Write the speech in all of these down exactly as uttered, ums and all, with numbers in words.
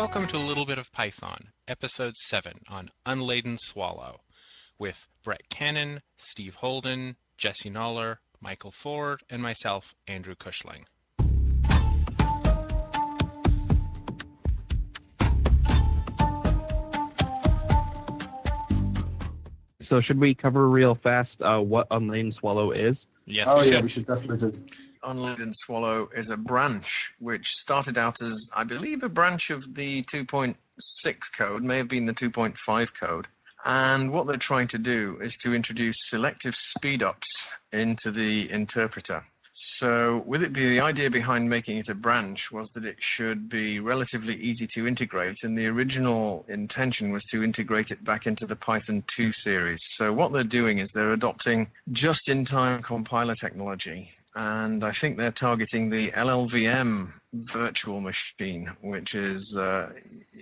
Welcome to A Little Bit of Python, Episode seven on Unladen Swallow, with Brett Cannon, Steve Holden, Jesse Noller, Michael Ford, and myself, Andrew Cushling. So should we cover real fast uh, what Unladen Swallow is? Yes, oh, we yeah, should. we should definitely do. Unladen Swallow is a branch which started out as, I believe, a branch of the two point six code, may have been the two point five code. And what they're trying to do is to introduce selective speedups into the interpreter. So with it be the idea behind making it a branch was that it should be relatively easy to integrate, and the original intention was to integrate it back into the Python two series. So what they're doing is they're adopting just-in-time compiler technology, and I think they're targeting the L L V M virtual machine, which is uh,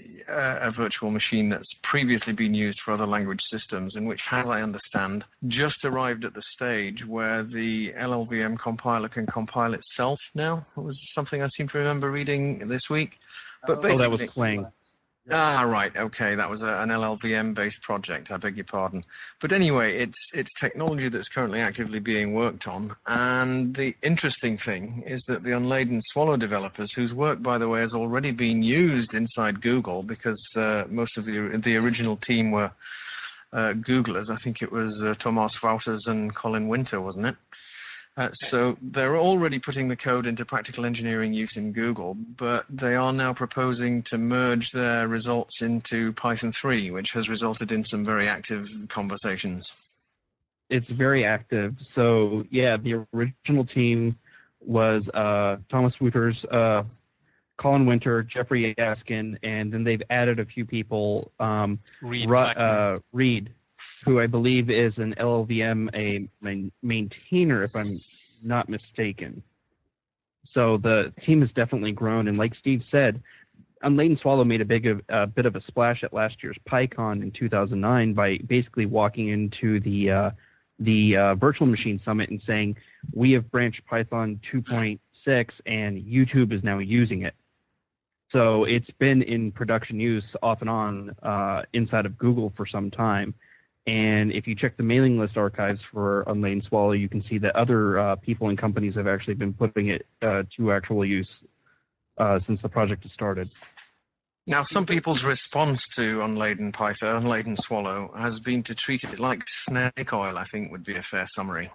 a virtual machine that's previously been used for other language systems, and which has, I understand, just arrived at the stage where the L L V M compiler can compile itself now. It was something I seem to remember reading this week. But basically, Oh, that was Clang. Ah, right. Okay, that was a, an L L V M-based project. I beg your pardon. But anyway, it's it's technology that's currently actively being worked on. And the interesting thing is that the Unladen Swallow developers, whose work, by the way, has already been used inside Google, because uh, most of the the original team were uh, Googlers. I think it was uh, Thomas Wouters and Colin Winter, wasn't it? Uh, so they're already putting the code into practical engineering use in Google, but they are now proposing to merge their results into Python three, which has resulted in some very active conversations. It's very active. So yeah, the original team was uh, Thomas Wouters, uh, Colin Winter, Jeffrey Askin, and then they've added a few people. Um, Reed Ru- Kleckner. uh, Reed, who I believe is an L L V M a main- maintainer, if I'm not mistaken. So the team has definitely grown, and like Steve said, Unladen Swallow made a big a uh, bit of a splash at last year's PyCon in two thousand nine by basically walking into the uh, the uh, Virtual Machine Summit and saying, "We have branched Python two point six, and YouTube is now using it." So it's been in production use off and on uh, inside of Google for some time. And if you check the mailing list archives for Unladen Swallow, you can see that other uh, people and companies have actually been putting it uh, to actual use uh, since the project has started. Now, some people's response to Unladen Python, Unladen Swallow, has been to treat it like snake oil, I think would be a fair summary.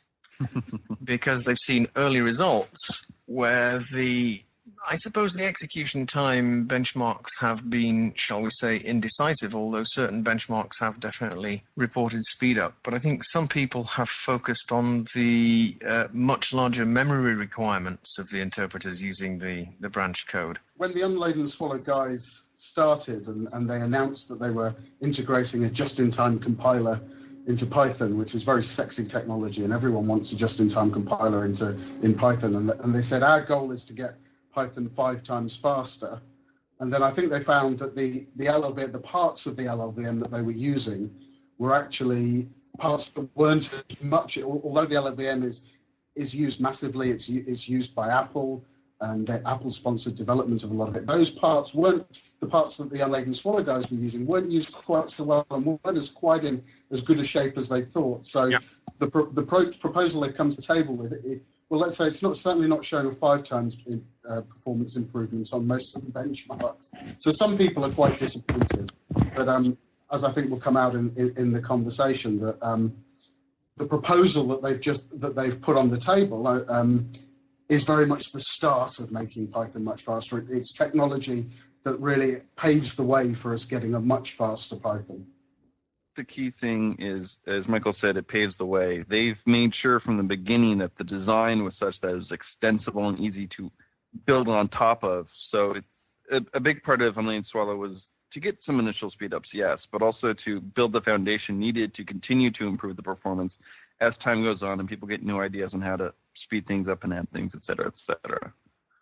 Because they've seen early results where the, I suppose the execution time benchmarks have been, shall we say, indecisive, although certain benchmarks have definitely reported speed up. But I think some people have focused on the uh, much larger memory requirements of the interpreters using the, the branch code. When the Unladen Swallow guys started and, and they announced that they were integrating a just-in-time compiler into Python, which is very sexy technology, and everyone wants a just-in-time compiler into in Python, and, and they said our goal is to get Python five times faster. And then I think they found that the the L L V M, the parts of the L L V M that they were using were actually parts that weren't as much, although the L L V M is is used massively, it's it's used by Apple, and the Apple sponsored development of a lot of it. Those parts weren't the parts that the Unladen Swallow guys were using, weren't used quite so well and weren't as quite in as good a shape as they thought. So Yeah. the pro, the pro, proposal they've come to the table with, it, it, well, let's say it's not certainly not showing a five times in, uh, performance improvements on most of the benchmarks. So some people are quite disappointed, but um, as I think will come out in, in, in the conversation, that um, the proposal that they've just that they've put on the table uh, um, is very much the start of making Python much faster. It's technology that really paves the way for us getting a much faster Python. The key thing is, as Michael said, it paves the way. They've made sure from the beginning that the design was such that it was extensible and easy to build on top of. So it, a, a big part of Unladen Swallow was to get some initial speedups, yes, but also to build the foundation needed to continue to improve the performance as time goes on and people get new ideas on how to speed things up and add things, et cetera, et cetera.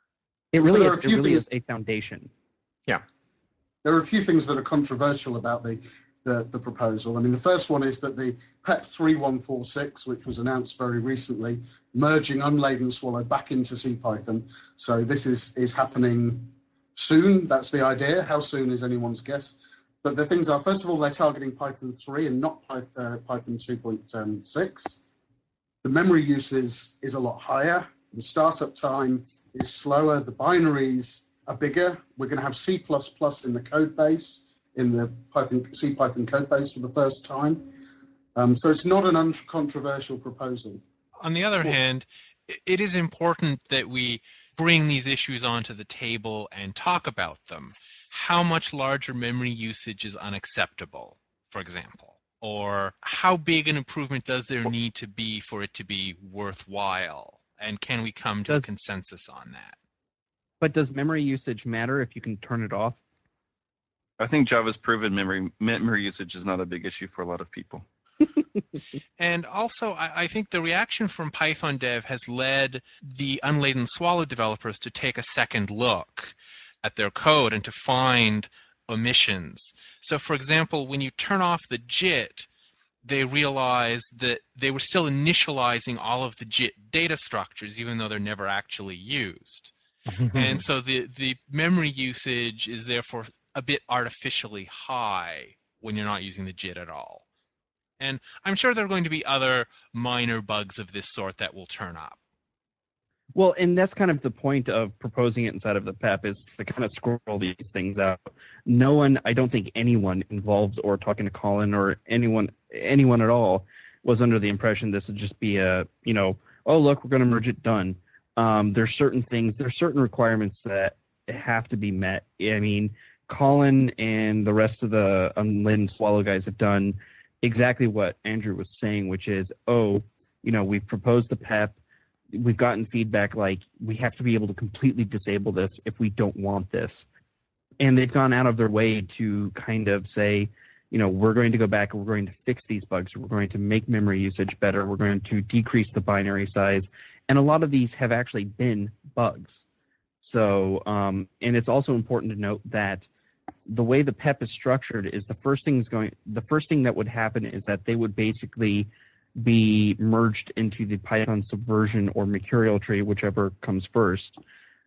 It So really there is. are a It few really things- is a foundation. Yeah. There are a few things that are controversial about the, the, the proposal. I mean, the first one is that the P E P three one four six, which was announced very recently, merging Unladen Swallow back into CPython. So this is, is happening soon. That's the idea. How soon is anyone's guess. But the things are, first of all, they're targeting Python three and not Python, uh, Python two point six. The memory use is, is a lot higher. The startup time is slower. The binaries are bigger. We're going to have C plus plus in the code base, in the Python, C Python code base for the first time. Um, so it's not an uncontroversial proposal. On the other Well, hand, it is important that we bring these issues onto the table and talk about them. How much larger memory usage is unacceptable, for example? Or how big an improvement does there need to be for it to be worthwhile? And can we come to Does, a consensus on that? but does memory usage matter if you can turn it off? I think Java's proven memory memory usage is not a big issue for a lot of people. And also, I, I think the reaction from Python Dev has led the Unladen Swallow developers to take a second look at their code and to find omissions. So for example, when you turn off the JIT, they realized that they were still initializing all of the JIT data structures, even though they're never actually used. And so the, the memory usage is therefore a bit artificially high when you're not using the JIT at all. And I'm sure there are going to be other minor bugs of this sort that will turn up. Well, and that's kind of the point of proposing it inside of the P E P is to kind of scroll these things out. No one, I don't think anyone involved or talking to Colin or anyone, anyone at all was under the impression this would just be a, you know, oh, look, we're going to merge it, done. Um, there's certain things, there's certain requirements that have to be met. I mean, Colin and the rest of the Unladen Swallow guys have done exactly what Andrew was saying, which is, oh, you know, we've proposed the P E P. We've gotten feedback like we have to be able to completely disable this if we don't want this. And they've gone out of their way to kind of say, you know, we're going to go back and we're going to fix these bugs. We're going to make memory usage better. We're going to decrease the binary size. And a lot of these have actually been bugs. So, um, and it's also important to note that the way the P E P is structured is the first thing is going, the first thing that would happen is that they would basically be merged into the Python subversion or mercurial tree, whichever comes first,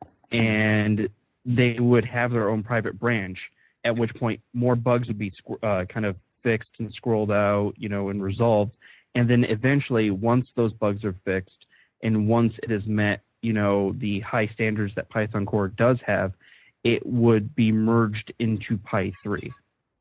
and they would have their own private branch, at which point more bugs would be uh, kind of fixed and scrolled out, you know, and resolved. And then eventually, once those bugs are fixed and once it has met, you know, the high standards that Python Core does have, it would be merged into Py three.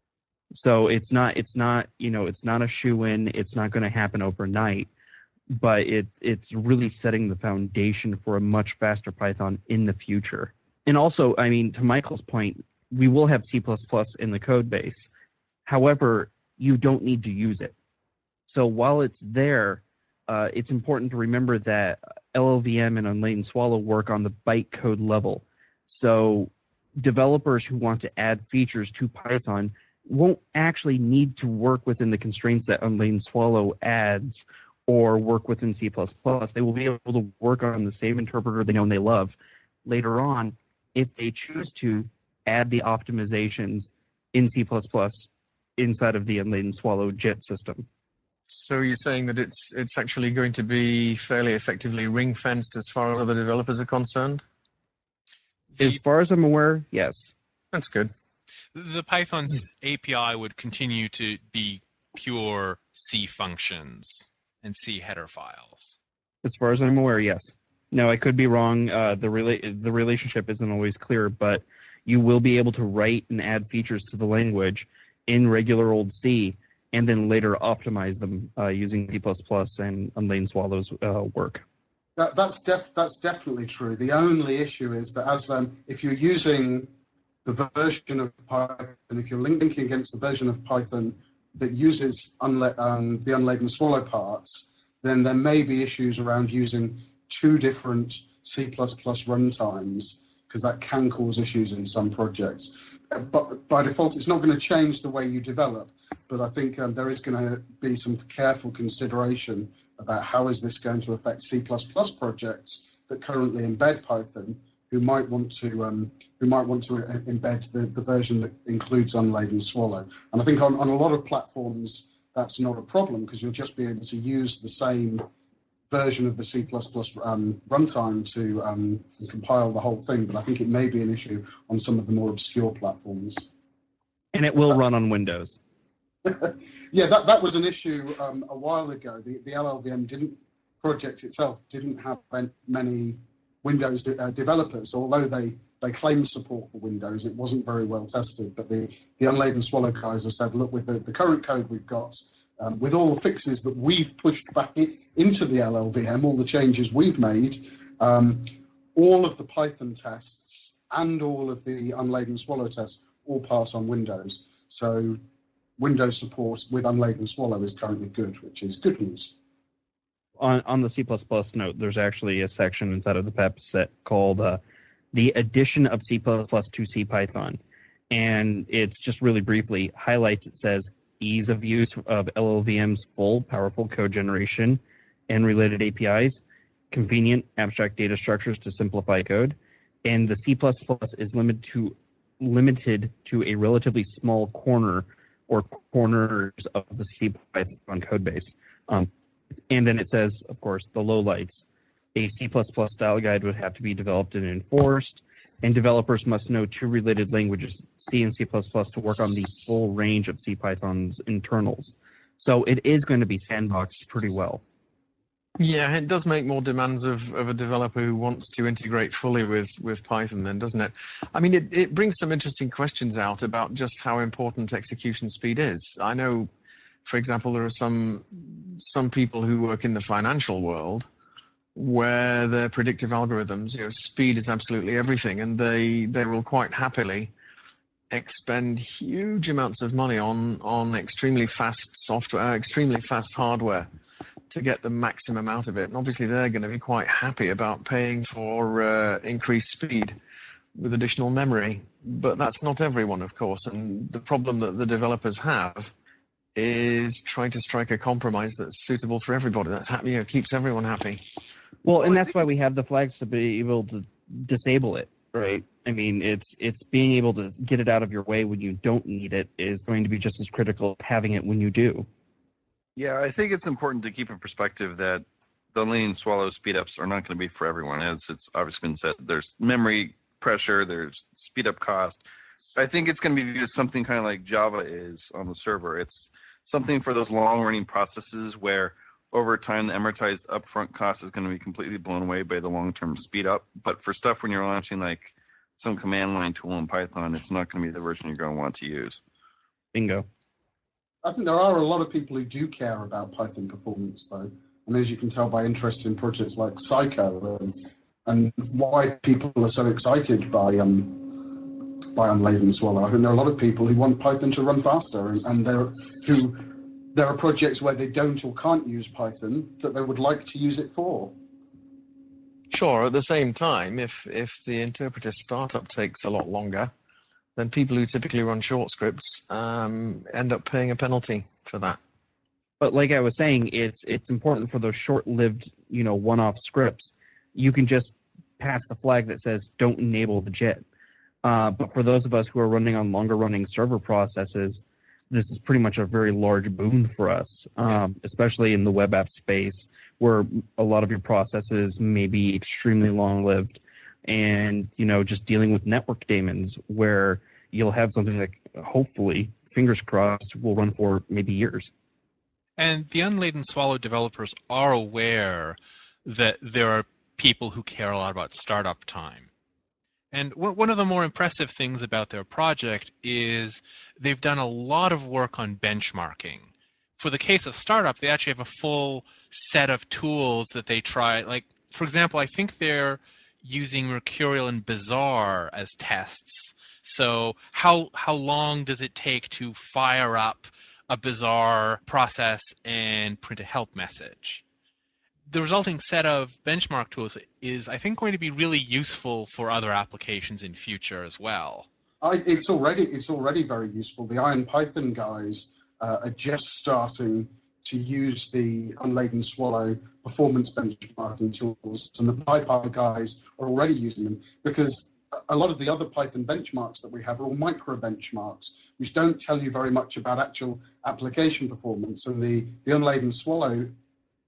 So it's not, it's not, you know, it's not a shoe-in. It's not going to happen overnight, but it it's really setting the foundation for a much faster Python in the future. And also, I mean, to Michael's point, we will have C plus plus in the code base. However, you don't need to use it. So while it's there, uh, it's important to remember that L L V M and Unladen Swallow work on the bytecode level. So developers who want to add features to Python won't actually need to work within the constraints that Unladen Swallow adds or work within C plus plus. They will be able to work on the same interpreter they know and they love later on if they choose to add the optimizations in C plus plus inside of the Unladen Swallow JIT system. So you're saying that it's it's actually going to be fairly effectively ring-fenced as far as other developers are concerned? The, As far as I'm aware, yes. That's good. the Python's A P I would continue to be pure C functions and C header files. As far as I'm aware, yes. No, I could be wrong. Uh, the rela- the relationship isn't always clear, but you will be able to write and add features to the language in regular old C, and then later optimize them uh, using C plus plus and Unladen Swallow's uh, work. That, that's def, that's definitely true. The only issue is that as um, if you're using the version of Python, if you're linking against the version of Python that uses unla- um, the Unladen Swallow parts, then there may be issues around using two different C plus plus runtimes, because that can cause issues in some projects. But by default, it's not going to change the way you develop. But I think um, there is going to be some careful consideration about how is this going to affect C plus plus projects that currently embed Python, who might want to um, who might want to embed the, the version that includes Unladen Swallow. And I think on, on a lot of platforms that's not a problem, because you'll just be able to use the same version of the C plus plus um, runtime to um, compile the whole thing, but I think it may be an issue on some of the more obscure platforms. And it will run on Windows. Yeah, that, that was an issue um, a while ago. The, the L L V M didn't project itself didn't have many Windows de uh, developers, although they, they claimed support for Windows. It wasn't very well tested, but the, the Unladen Swallow guys have said, look, with the, the current code we've got, um, with all the fixes that we've pushed back in, into the L L V M, all the changes we've made, um, all of the Python tests and all of the Unladen Swallow tests all pass on Windows. So Windows support with Unladen Swallow is currently good, which is good news. On, on the C plus plus note, there's actually a section inside of the P E P set called uh, the addition of C plus plus to CPython. And it's just really briefly highlights, it says, ease of use of L L V M's full, powerful code generation and related A P Is, convenient abstract data structures to simplify code, and the C plus plus is limited to, limited to a relatively small corner or corners of the CPython codebase. Um, And then it says, of course, the lowlights. A C plus plus style guide would have to be developed and enforced, and developers must know two related languages, C and C plus plus, to work on the full range of CPython's internals. So it is going to be sandboxed pretty well. Yeah, it does make more demands of, of a developer who wants to integrate fully with, with Python then, doesn't it? I mean, it, it brings some interesting questions out about just how important execution speed is. I know, for example, there are some some people who work in the financial world where their predictive algorithms, you know, speed is absolutely everything, and they they will quite happily expend huge amounts of money on on extremely fast software, extremely fast hardware to get the maximum out of it. And obviously, they're going to be quite happy about paying for uh, increased speed with additional memory. But that's not everyone, of course, and the problem that the developers have is trying to strike a compromise that's suitable for everybody. That's happy, you know, keeps everyone happy. Well, Well, and I that's think why we it's- have the flags to be able to disable it, right? I mean, it's it's being able to get it out of your way when you don't need it is going to be just as critical as having it when you do. Yeah, I think it's important to keep in perspective that the Unladen Swallow speedups are not going to be for everyone, as it's obviously been said. There's memory pressure, there's speed up cost. I think it's going to be viewed as something kind of like Java is on the server. It's something for those long running processes where over time the amortized upfront cost is going to be completely blown away by the long term speed up. But for stuff when you're launching like some command line tool in Python, it's not going to be the version you're going to want to use. Bingo. I think there are a lot of people who do care about Python performance, though. And as you can tell by interest in projects like Psycho and, and why people are so excited by um, by Unladen Swallow, I think there are a lot of people who want Python to run faster, and, and there, who, there are projects where they don't or can't use Python that they would like to use it for. Sure, at the same time, if, if the interpreter startup takes a lot longer, then people who typically run short scripts um, end up paying a penalty for that. But like I was saying, it's it's important for those short-lived, you know, one-off scripts. You can just pass the flag that says "Don't enable the JIT." Uh, but for those of us who are running on longer-running server processes, this is pretty much a very large boon for us, um, especially in the web app space, where a lot of your processes may be extremely long-lived, and you know, just dealing with network daemons, where you'll have something that hopefully, fingers crossed, will run for maybe years. And the Unladen Swallow developers are aware that there are people who care a lot about startup time. And one of the more impressive things about their project is they've done a lot of work on benchmarking. For the case of startup, they actually have a full set of tools that they try. Like, for example, I think they're using Mercurial and Bazaar as tests. So how, how long does it take to fire up a Bazaar process and print a help message? The resulting set of benchmark tools is, I think, going to be really useful for other applications in future as well. I, it's already it's already very useful. The Iron Python guys uh, are just starting to use the Unladen Swallow performance benchmarking tools, and the PyPy guys are already using them, because a lot of the other Python benchmarks that we have are all micro benchmarks, which don't tell you very much about actual application performance. And the, the Unladen Swallow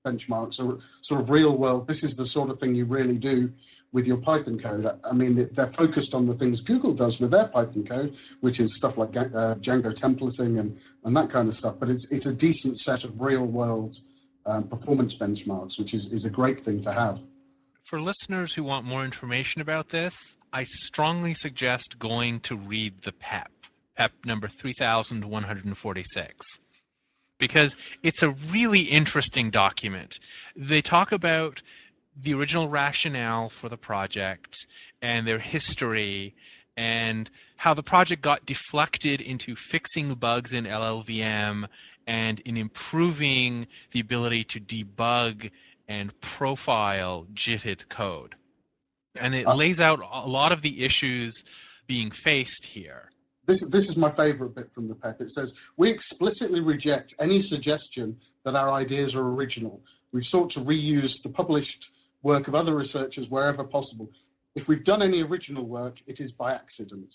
benchmarks are sort of real world. This is the sort of thing you really do with your Python code. I mean, they're focused on the things Google does with their Python code, which is stuff like uh, Django templating and, and that kind of stuff. But it's it's a decent set of real world um, performance benchmarks, which is, is a great thing to have. For listeners who want more information about this, I strongly suggest going to read the P E P, P E P number three thousand one hundred forty-six. Because it's a really interesting document. They talk about the original rationale for the project and their history and how the project got deflected into fixing bugs in L L V M and in improving the ability to debug and profile JITted code. And it lays out a lot of the issues being faced here. This, this is my favorite bit from the P E P. It says, we explicitly reject any suggestion that our ideas are original. We've sought to reuse the published work of other researchers wherever possible. If we've done any original work, it is by accident.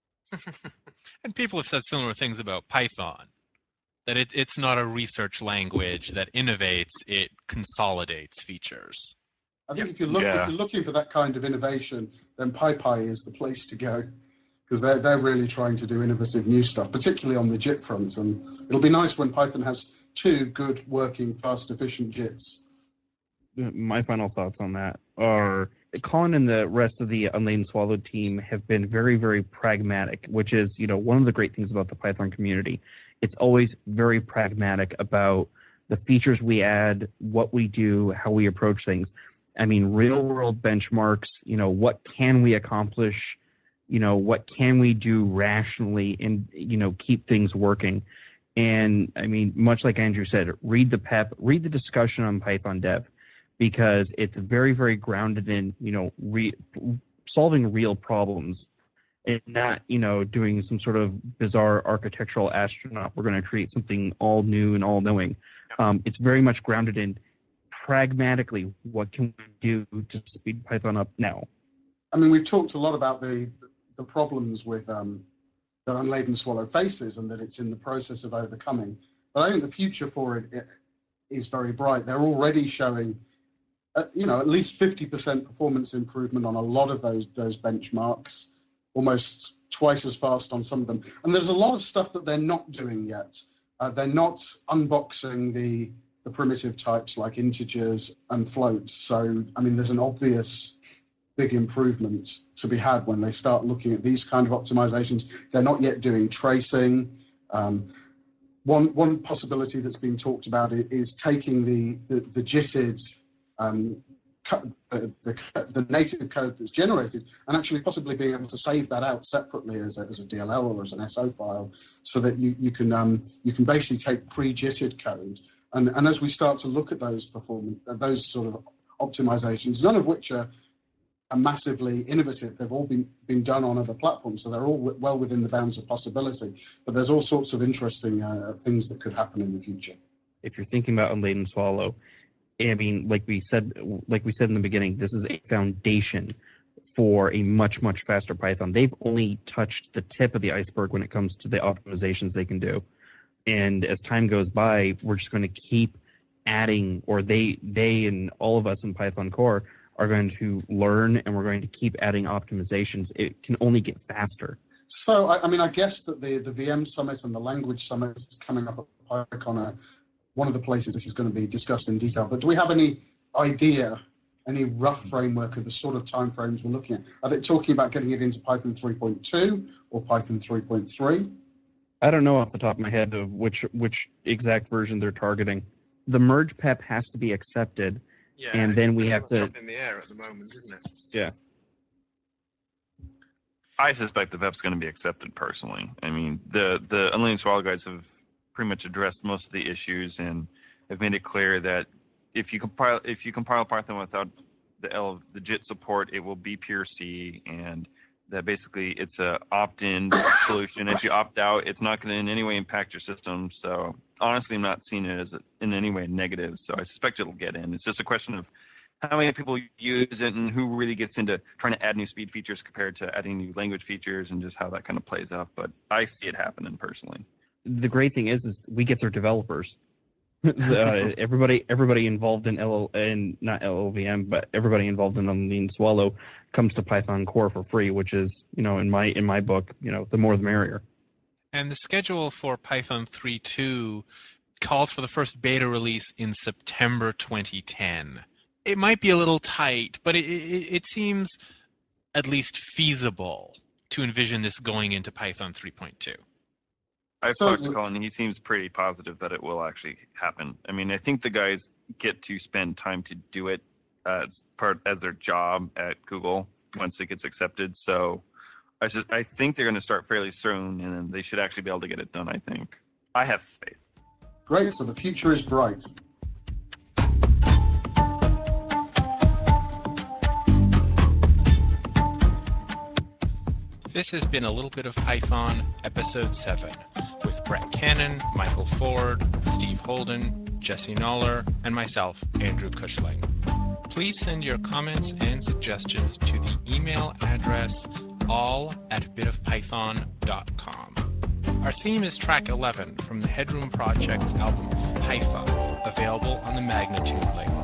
And people have said similar things about Python, that it, it's not a research language that innovates, it consolidates features. I think if, you're look, Yeah. if you're looking for that kind of innovation, then PyPy is the place to go, because they're, they're really trying to do innovative new stuff, particularly on the JIT front. And it'll be nice when Python has two good, working, fast, efficient JITs. My final thoughts on that are Colin and the rest of the Unladen Swallowed team have been very, very pragmatic, which is, you know, one of the great things about the Python community. It's always very pragmatic about the features we add, what we do, how we approach things. I mean, real world benchmarks, you know, what can we accomplish? You know, what can we do rationally and, you know, keep things working? And I mean, much like Andrew said, read the P E P, read the discussion on Python Dev, because it's very, very grounded in, you know, re- solving real problems and not, you know, doing some sort of bizarre architectural astronaut. We're going to create something all new and all knowing. Um, it's very much grounded in pragmatically, what can we do to speed Python up now? I mean, we've talked a lot about the the problems with um, that Unladen Swallow faces and that it's in the process of overcoming. But I think the future for it, it is very bright. They're already showing, uh, you know, at least fifty percent performance improvement on a lot of those those benchmarks, almost twice as fast on some of them. And there's a lot of stuff that they're not doing yet. Uh, they're not unboxing the the primitive types like integers and floats. So, I mean, there's an obvious big improvements to be had when they start looking at these kind of optimizations. They're not yet doing tracing. Um, one one possibility that's been talked about is taking the the, the JITted um, the, the, the native code that's generated and actually possibly being able to save that out separately as a, as a D L L or as an S O file, so that you you can um, you can basically take pre-JITted code. And and as we start to look at those performance those sort of optimizations, none of which are are massively innovative. They've all been, been done on other platforms, so they're all w- well within the bounds of possibility. But there's all sorts of interesting uh, things that could happen in the future. If you're thinking about Unladen Swallow, I mean, like we said, like we said in the beginning, this is a foundation for a much, much faster Python. They've only touched the tip of the iceberg when it comes to the optimizations they can do. And as time goes by, we're just going to keep adding, or they, they and all of us in Python Core are going to learn, and we're going to keep adding optimizations. It can only get faster. So, I, I mean, I guess that the, the V M Summit and the Language Summit coming up at PyCon are one of the places this is going to be discussed in detail. But do we have any idea, any rough framework of the sort of timeframes we're looking at? Are they talking about getting it into Python three point two or Python three point three? I don't know off the top of my head of which which exact version they're targeting. The merge P E P has to be accepted. Yeah, And then we have to- up in the air at the moment, isn't it? Yeah. I suspect the P E P's going to be accepted personally. I mean, the the Unladen Swallow guys have pretty much addressed most of the issues and have made it clear that if you compile if you compile Python without the L the JIT support, it will be pure C, and that basically it's a opt-in solution. If you opt out, it's not going to in any way impact your system. So honestly, I'm not seeing it as a, in any way negative. So I suspect it'll get in. It's just a question of how many people use it and who really gets into trying to add new speed features compared to adding new language features, and just how that kind of plays out. But I see it happening personally. The great thing is, is we get their developers. uh, everybody everybody involved in L and not L L V M, but everybody involved in Unleading Swallow comes to Python Core for free, which is, you know, in my in my book, you know, the more the merrier. And the schedule for Python three point two calls for the first beta release in September twenty ten. It might be a little tight, but it, it, it seems at least feasible to envision this going into Python three point two. I've So- talked to Colin. He seems pretty positive that it will actually happen. I mean, I think the guys get to spend time to do it as part as their job at Google once it gets accepted. So I just, I think they're going to start fairly soon, and then they should actually be able to get it done. I think. I have faith. Great, so the future is bright. This has been A Little Bit of Python, Episode seven, with Brett Cannon, Michael Ford, Steve Holden, Jesse Noller, and myself, Andrew Cushling. Please send your comments and suggestions to the email address all at bitofpython dot com. Our theme is track eleven from the Headroom Project's album Python, available on the Magnitude label.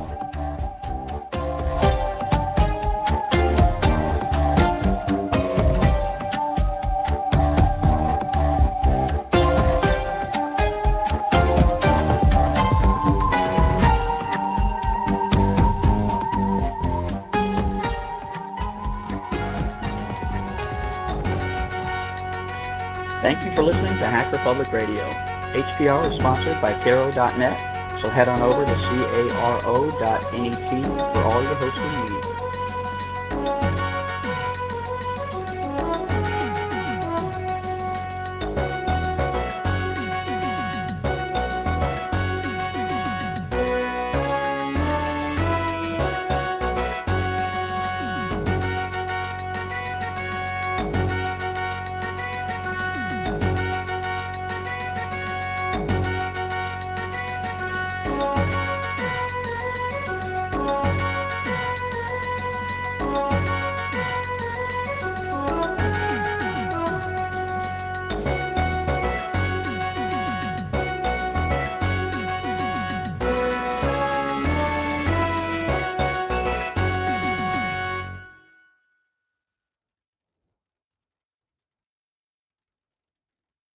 Thank you for listening to Hacker Public Radio. H P R is sponsored by Caro dot net, so head on over to caro dot net for all your hosting needs.